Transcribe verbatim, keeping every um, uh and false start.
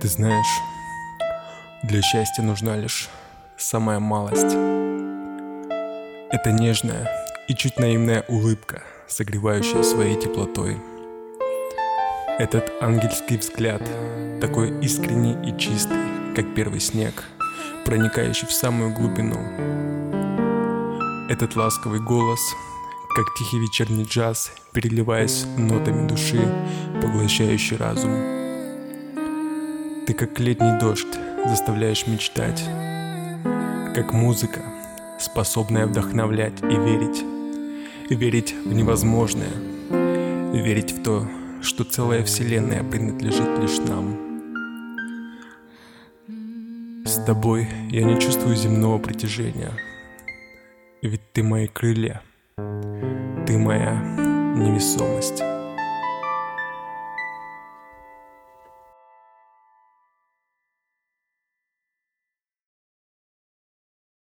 Ты знаешь, для счастья нужна лишь самая малость. Это нежная и чуть наивная улыбка, согревающая своей теплотой. Этот ангельский взгляд, такой искренний и чистый, как первый снег, проникающий в самую глубину. Этот ласковый голос, как тихий вечерний джаз, переливаясь нотами души, поглощающий разум. Ты как летний дождь заставляешь мечтать, как музыка, способная вдохновлять и верить, верить в невозможное, верить в то, что целая вселенная принадлежит лишь нам. С тобой я не чувствую земного притяжения, ведь ты мои крылья, ты моя невесомость.